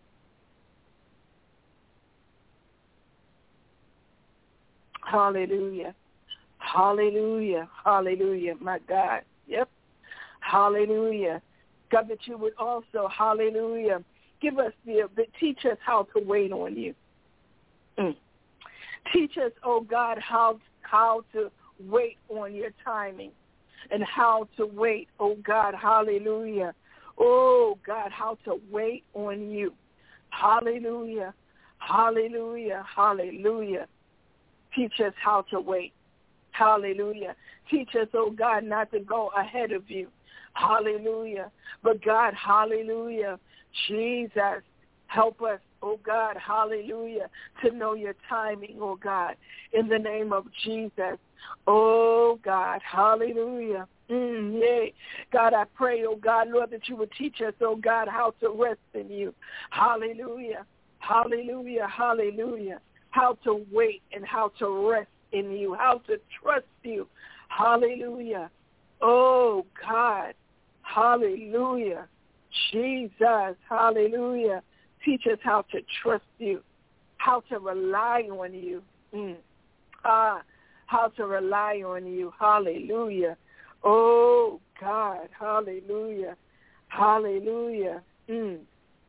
Hallelujah. Hallelujah. Hallelujah. My God. Yep. Hallelujah. God, that you would also, hallelujah, give us the, teach us how to wait on you. Mm. Teach us, oh God, how, how to wait on your timing and how to wait, oh God, hallelujah. Oh God, how to wait on you. Hallelujah. Hallelujah. Hallelujah. Teach us how to wait. Hallelujah. Teach us, oh God, not to go ahead of you. Hallelujah. But God, hallelujah, Jesus, help us, oh God, hallelujah, to know your timing, oh God, in the name of Jesus. Oh God, hallelujah. Mm, yay. God, I pray, oh God, Lord, that you would teach us, oh God, how to rest in you. Hallelujah. Hallelujah. Hallelujah. How to wait and how to rest in you, how to trust you. Hallelujah. Oh, God. Hallelujah. Jesus. Hallelujah. Teach us how to trust you, how to rely on you. Mm. Ah, how to rely on you. Hallelujah. Oh, God. Hallelujah. Hallelujah. Mm.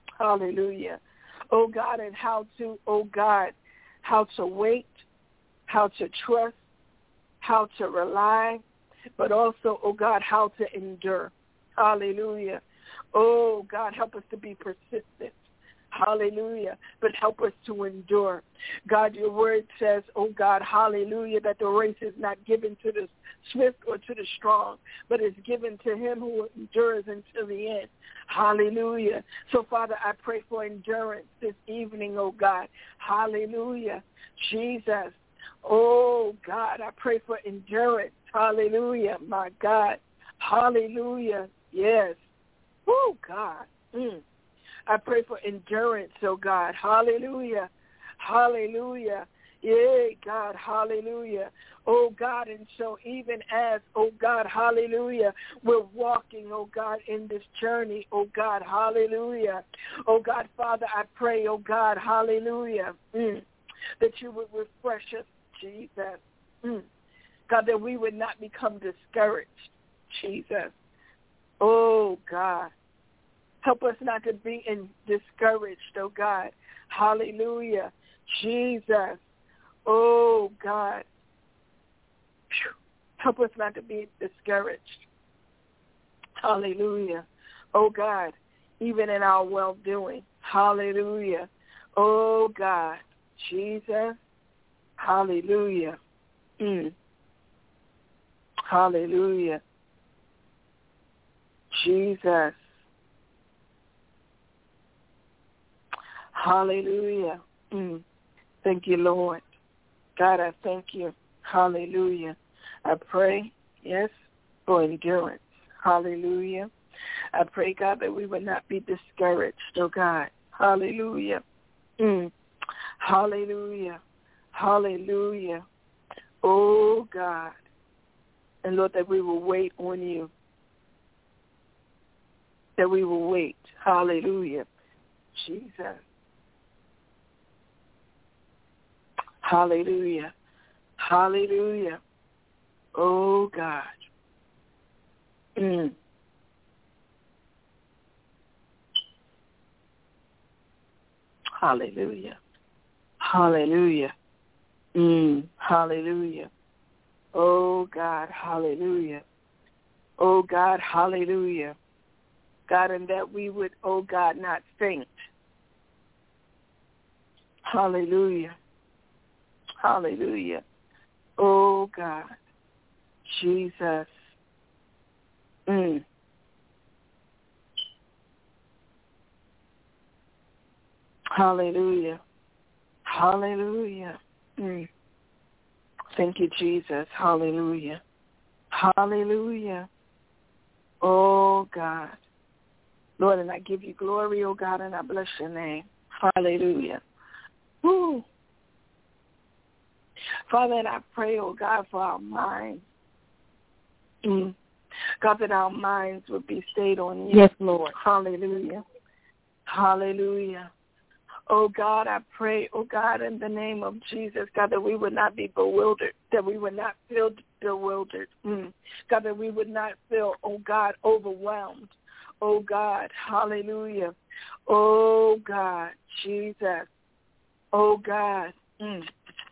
Hallelujah. Oh, God, and how to, oh, God, how to wait, how to trust, how to rely, but also, oh God, how to endure. Hallelujah. Oh, God, help us to be persistent. Hallelujah. But help us to endure. God, your word says, oh God, hallelujah, that the race is not given to the swift or to the strong, but is given to him who endures until the end. Hallelujah. So, Father, I pray for endurance this evening, oh God. Hallelujah. Jesus. Oh, God, I pray for endurance. Hallelujah, my God. Hallelujah. Yes. Oh, God. Mm. I pray for endurance, oh God. Hallelujah. Hallelujah. Yay, God. Hallelujah. Oh, God. And so even as, oh, God, hallelujah, we're walking, oh, God, in this journey, oh, God, hallelujah. Oh, God, Father, I pray, oh, God, hallelujah, mm, that you would refresh us, Jesus. Mm. God, that we would not become discouraged, Jesus. Oh, God. Help us not to be in discouraged, oh, God. Hallelujah. Jesus. Oh, God. Help us not to be discouraged. Hallelujah. Oh, God, even in our well-doing. Hallelujah. Oh, God. Jesus. Hallelujah. Mm. Hallelujah. Jesus. Hallelujah. Mm. Thank you, Lord. God, I thank you. Hallelujah. I pray, yes, for endurance. Hallelujah. I pray, God, that we would not be discouraged, oh, God. Hallelujah. Mm. Hallelujah. Hallelujah. Oh, God. And, Lord, that we will wait on you. That we will wait. Hallelujah. Jesus. Hallelujah. Hallelujah. Oh, God. Mm. Hallelujah. Hallelujah. Mm. Hallelujah. Oh, God. Hallelujah. Oh, God. Hallelujah. God, and that we would, oh, God, not faint. Hallelujah. Hallelujah. Oh, God. Jesus. Mm. Hallelujah. Hallelujah. Mm. Thank you, Jesus. Hallelujah. Hallelujah. Oh, God. Lord, and I give you glory, oh, God, and I bless your name. Hallelujah. Woo. Father, and I pray, oh, God, for our minds. Mm. God, that our minds would be stayed on you. Yes, Lord. Hallelujah. Hallelujah. Oh, God, I pray, oh, God, in the name of Jesus, God, that we would not be bewildered, that we would not feel bewildered. Mm. God, that we would not feel, oh, God, overwhelmed. Oh, God, hallelujah. Oh, God, Jesus. Oh, God. Mm.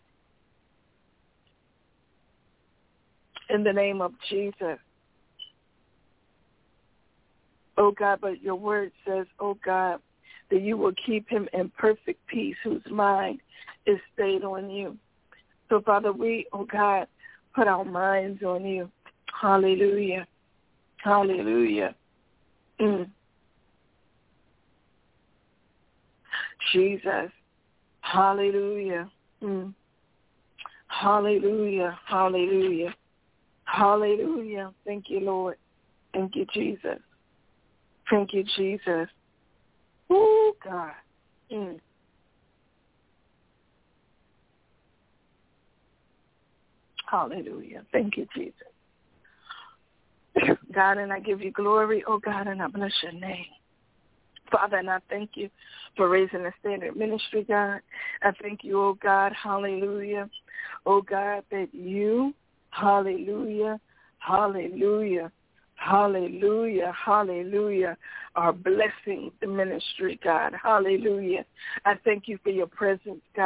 In the name of Jesus. Oh, God, but your word says, oh, God, that you will keep him in perfect peace whose mind is stayed on you. So, Father, we, oh, God, put our minds on you. Hallelujah. Hallelujah. Mm. Jesus. Hallelujah. Mm. Hallelujah. Hallelujah. Hallelujah. Thank you, Lord. Thank you, Jesus. Thank you, Jesus. Oh, God. Mm. Hallelujah. Thank you, Jesus. God, and I give you glory, oh, God, and I bless your name. Father, and I thank you for raising the standard ministry, God. I thank you, oh, God, hallelujah. Oh, God, that you, hallelujah, hallelujah, hallelujah, hallelujah, are blessing the ministry, God. Hallelujah. I thank you for your presence, God.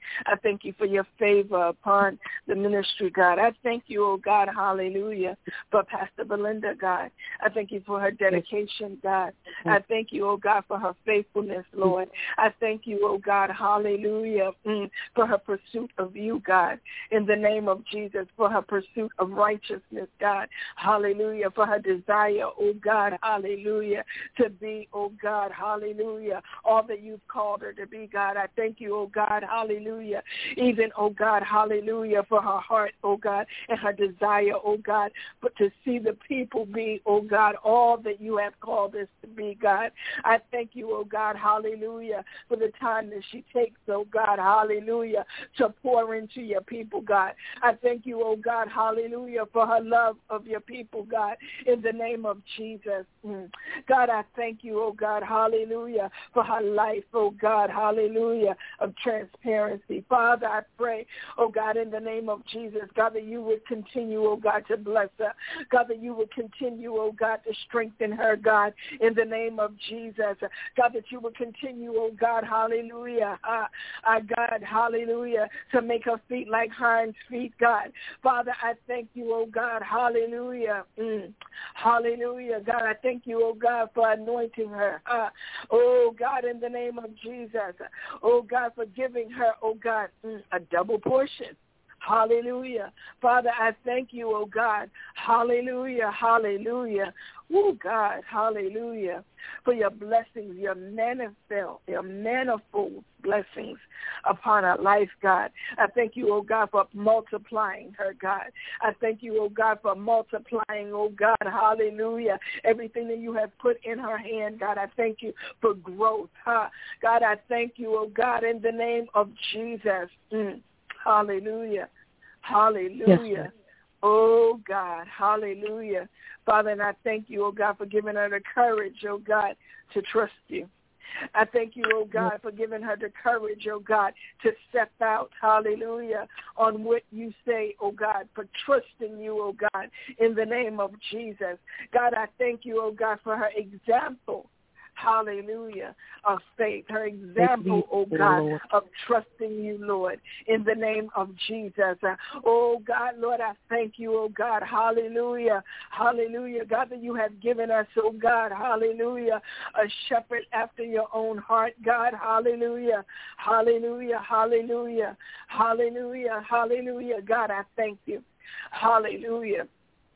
I thank you for your favor upon the ministry, God. I thank you, oh God, hallelujah, for Pastor Belinda, God. I thank you for her dedication, God. I thank you, oh God, for her faithfulness, Lord. I thank you, oh God, hallelujah, mm, for her pursuit of you, God, in the name of Jesus, for her pursuit of righteousness, God, hallelujah, for her desire, oh God, hallelujah, to be, oh God, hallelujah, all that you've called her to be, God. I thank you, oh God, hallelujah, even, oh God, hallelujah, for her heart, oh God, and her desire, oh God, but to see the people be, oh God, all that you have called us to be, God. I thank you, oh God, hallelujah, for the time that she takes, oh God, hallelujah, to pour into your people, God. I thank you, oh God, hallelujah, for her love of your people, God, in the name of Jesus. Mm. God, I thank you, oh God, hallelujah, for her life, oh God, hallelujah, of transparency. Father, I pray, oh God, in the name of Jesus, God, that you would continue, oh God, to bless her. God, that you would continue, oh God, to strengthen her, God, in the name of Jesus. God, that you would continue, oh God, hallelujah, uh, uh, God, hallelujah, to make her feet like hinds feet, God. Father, I thank you, oh God, hallelujah, mm. hallelujah. God, I thank you, oh God, for anointing her. Uh, oh God, in the name of Jesus, oh God, for giving her, oh God, mm, a double portion. Hallelujah. Father, I thank you, oh God. Hallelujah, hallelujah. Oh God, hallelujah, for your blessings, your manifold, your manifold blessings upon our life, God. I thank you, oh God, for multiplying her, God. I thank you, oh God, for multiplying, oh God, hallelujah, everything that you have put in her hand, God. I thank you for growth, huh? God, I thank you, oh God, in the name of Jesus. Mm. Hallelujah. Hallelujah. Yes, oh, God. Hallelujah. Father, and I thank you, oh, God, for giving her the courage, oh, God, to trust you. I thank you, oh, God, for giving her the courage, oh, God, to step out, hallelujah, on what you say, oh, God, for trusting you, oh, God, in the name of Jesus. God, I thank you, oh, God, for her example. Hallelujah, of faith, her example, oh God, of trusting you, Lord, in the name of Jesus. Oh God, Lord, I thank you, oh God, hallelujah, hallelujah, God, that you have given us, oh God, hallelujah, a shepherd after your own heart, God, hallelujah, hallelujah, hallelujah, hallelujah, hallelujah, God, I thank you, hallelujah,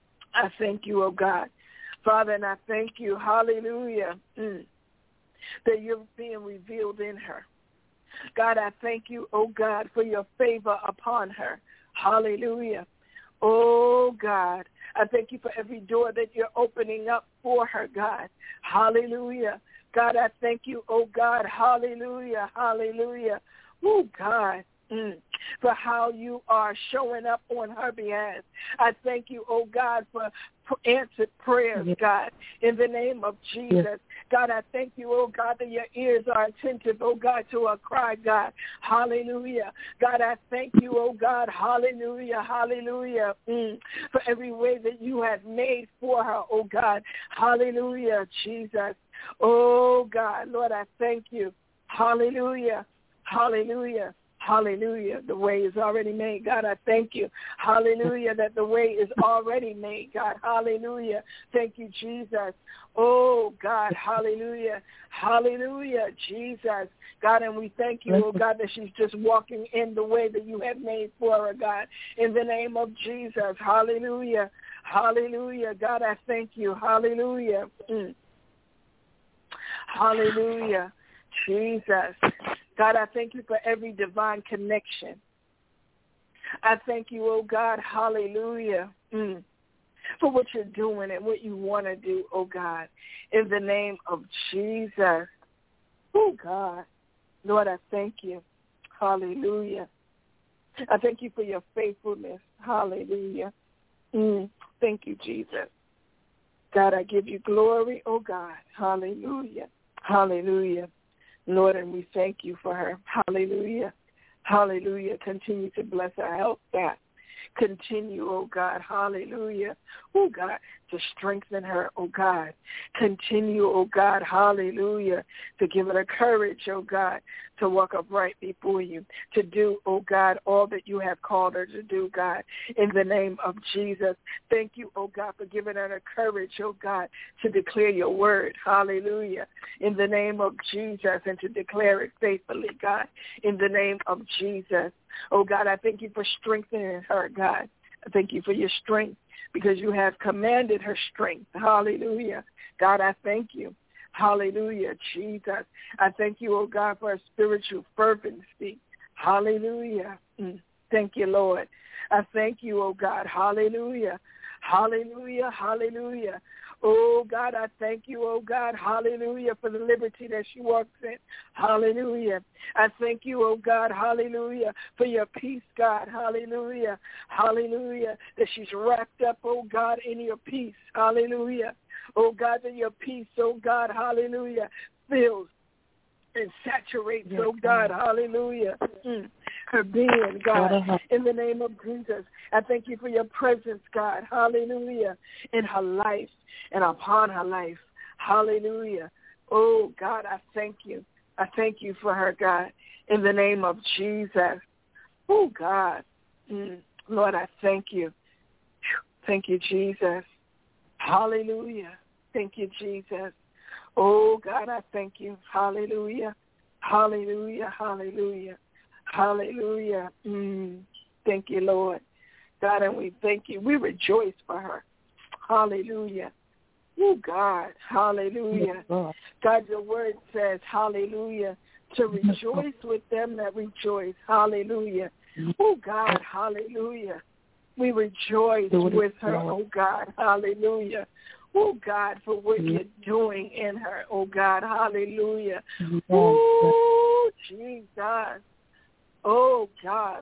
I thank you, oh God. Father, and I thank you, hallelujah, mm, that you're being revealed in her. God, I thank you, oh God, for your favor upon her. Hallelujah. Oh, God, I thank you for every door that you're opening up for her, God. Hallelujah. God, I thank you, oh God, hallelujah, hallelujah. Oh, God. Mm, for how you are showing up on her behalf. I thank you, oh God, for answered prayers, God, in the name of Jesus. God, I thank you, oh God, that your ears are attentive, oh God, to our cry, God. Hallelujah. God, I thank you, oh God, hallelujah, hallelujah, mm, for every way that you have made for her, oh God. Hallelujah, Jesus. Oh God, Lord, I thank you. Hallelujah, hallelujah. Hallelujah. The way is already made. God, I thank you. Hallelujah, that the way is already made, God. Hallelujah. Thank you, Jesus. Oh, God. Hallelujah. Hallelujah, Jesus. God, and we thank you, oh, God, that she's just walking in the way that you have made for her, God. In the name of Jesus. Hallelujah. Hallelujah. God, I thank you. Hallelujah. Mm. Hallelujah. Jesus. God, I thank you for every divine connection. I thank you, oh God, hallelujah, mm, for what you're doing and what you want to do, oh God, in the name of Jesus. Oh God, Lord, I thank you. Hallelujah. I thank you for your faithfulness. Hallelujah. Mm, thank you, Jesus. God, I give you glory, oh God. Hallelujah. Hallelujah. Lord, and we thank you for her. Hallelujah. Hallelujah. Continue to bless her health, God. Continue, oh God, hallelujah, oh God, to strengthen her, oh God. Continue, oh God, hallelujah, to give her the courage, oh God, to walk upright before you, to do, oh God, all that you have called her to do, God, in the name of Jesus. Thank you, oh God, for giving her the courage, oh God, to declare your word, hallelujah, in the name of Jesus, and to declare it faithfully, God, in the name of Jesus. Oh God, I thank you for strengthening her, God. I thank you for your strength, because you have commanded her strength. Hallelujah. God, I thank you. Hallelujah, Jesus. I thank you, oh God, for a spiritual fervency. Hallelujah. Mm. Thank you, Lord. I thank you, oh God. Hallelujah. Hallelujah. Hallelujah. Oh, God, I thank you, oh, God, hallelujah, for the liberty that she walks in. Hallelujah. I thank you, oh, God, hallelujah, for your peace, God, hallelujah, hallelujah, that she's wrapped up, oh, God, in your peace, hallelujah. Oh, God, that your peace, oh, God, hallelujah, fills and saturates, yes, oh, God, hallelujah, mm. her being, God, in the name of Jesus. I thank you for your presence, God, hallelujah, in her life and upon her life, hallelujah. Oh, God, I thank you. I thank you for her, God, in the name of Jesus. Oh, God, mm. Lord, I thank you. Thank you, Jesus. Hallelujah. Thank you, Jesus. Oh, God, I thank you. Hallelujah. Hallelujah. Hallelujah. Hallelujah. Mm. Thank you, Lord. God, and we thank you. We rejoice for her. Hallelujah. Oh, God. Hallelujah. God, your word says, hallelujah, to rejoice with them that rejoice. Hallelujah. Oh, God. Hallelujah. We rejoice with her, oh, God. Hallelujah. Oh, God, for what you're doing in her, oh, God. Hallelujah. Oh, Jesus. Oh, God.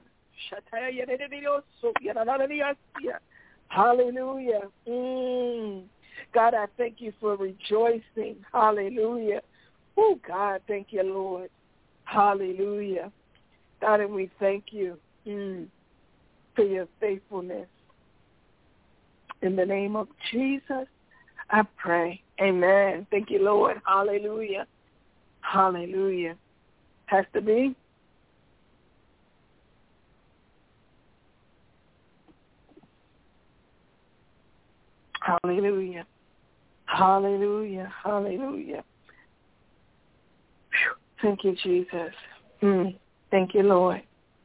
Hallelujah. Mm. God, I thank you for rejoicing. Hallelujah. Oh, God, thank you, Lord. Hallelujah. God, and we thank you mm, for your faithfulness. In the name of Jesus, I pray. Amen. Thank you, Lord. Hallelujah. Hallelujah. Pastor B? Hallelujah. Hallelujah. Hallelujah. Whew. Thank you, Jesus. Mm. Thank you, Lord.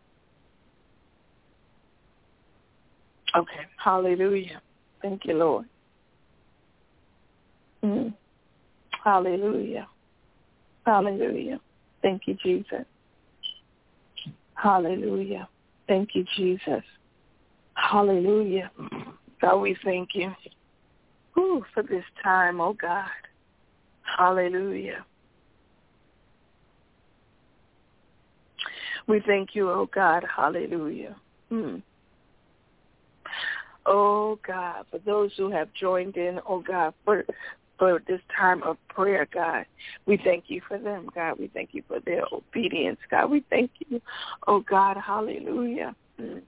Okay. Hallelujah. Thank you, Lord. Mm. Hallelujah. Hallelujah. Thank you, Jesus. Hallelujah. Thank you, Jesus. Hallelujah. God, we thank you. Ooh, for this time, oh God. Hallelujah. We thank you, oh God. Hallelujah. Mm. Oh God, for those who have joined in, oh God, for for this time of prayer, God, we thank you for them, God. We thank you for their obedience, God. We thank you, oh God. Hallelujah. Mm.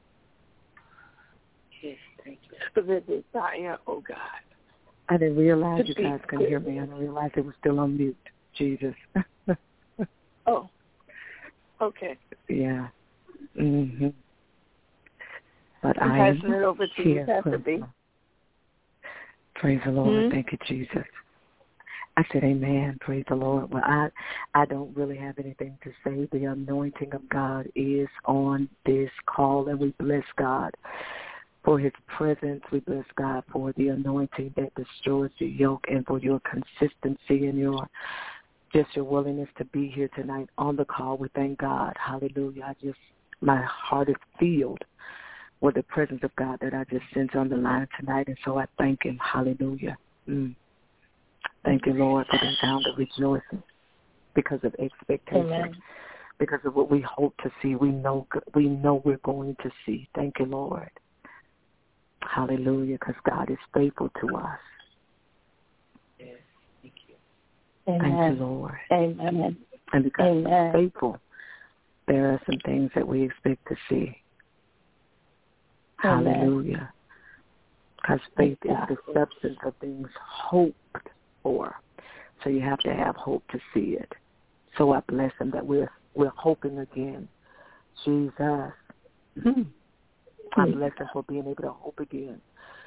Yes, thank you. For their desire, oh God. I didn't realize you guys couldn't hear me. I didn't realize it was still on mute. Jesus. Oh, okay. Yeah. Mm-hmm. But I'm I passing am it over to here. you, Pastor B. Praise the Lord. Mm-hmm. Thank you, Jesus. I said amen. Praise the Lord. Well, I, I don't really have anything to say. The anointing of God is on this call, and we bless God for his presence. We bless God for the anointing that destroys the yoke and for your consistency and your just your willingness to be here tonight on the call. We thank God. Hallelujah. I just, my heart is filled with the presence of God that I just sense on the line tonight, and so I thank him. Hallelujah. Mm. Thank you, Lord, for the sound of rejoicing because of expectation. Amen. Because of what we hope to see. We know we know we're going to see. Thank you, Lord. Hallelujah, because God is faithful to us. Yes, thank you. Amen. Thank you, Lord. Amen. And because Amen. He's faithful, there are some things that we expect to see. Amen. Hallelujah. Because faith is the substance of things hoped for. So you have to have hope to see it. So I bless him that we're we're hoping again. Jesus. Mm-hmm. I bless him for being able to hope again,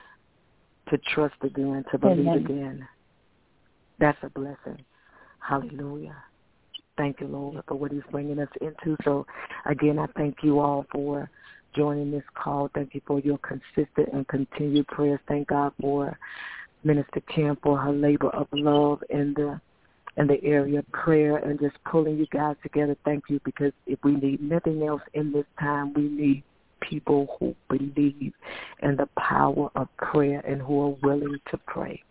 to trust again, to believe Amen. Again. That's a blessing. Hallelujah. Thank you, Lord, for what he's bringing us into. So, again, I thank you all for joining this call. Thank you for your consistent and continued prayers. Thank God for Minister Kim for her labor of love in the in the area of prayer and just pulling you guys together. Thank you, because if we need nothing else in this time, we need people who believe in the power of prayer and who are willing to pray.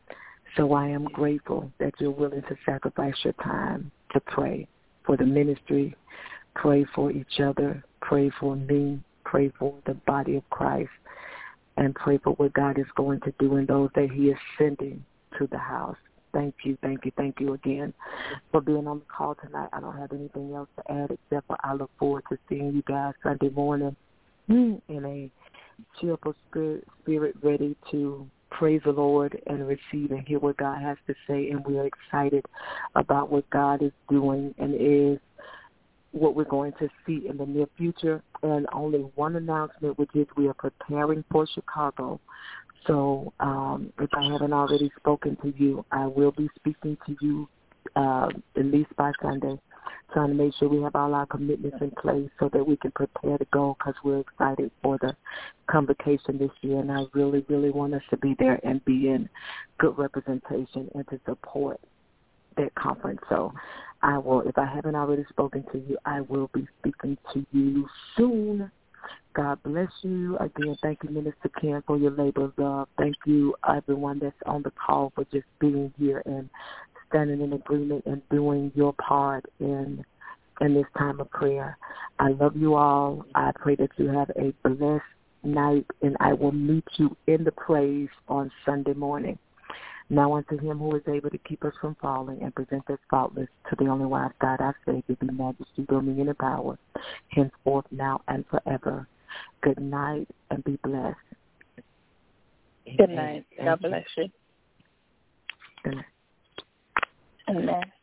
So I am grateful that you're willing to sacrifice your time to pray for the ministry, pray for each other, pray for me, pray for the body of Christ, and pray for what God is going to do in those that he is sending to the house. Thank you, thank you, thank you again for being on the call tonight. I don't have anything else to add except for I look forward to seeing you guys Sunday morning in a cheerful spirit, spirit ready to praise the Lord and receive and hear what God has to say. And we are excited about what God is doing and is what we're going to see in the near future. And only one announcement, which is we are preparing for Chicago. So um, if I haven't already spoken to you, I will be speaking to you uh, at least by Sunday, trying to make sure we have all our commitments in place so that we can prepare to go, because we're excited for the convocation this year. And I really, really want us to be there and be in good representation and to support that conference. So I will, if I haven't already spoken to you, I will be speaking to you soon. God bless you. Again, thank you, Minister Kim, for your labor of love. Thank you, everyone that's on the call, for just being here and standing in agreement and doing your part in in this time of prayer. I love you all. I pray that you have a blessed night, and I will meet you in the praise on Sunday morning. Now unto him who is able to keep us from falling and present us faultless, to the only wise God, our Savior, be majesty, dominion, and power, henceforth, now, and forever. Good night, and be blessed. Good night. God bless you. Good night. Amen.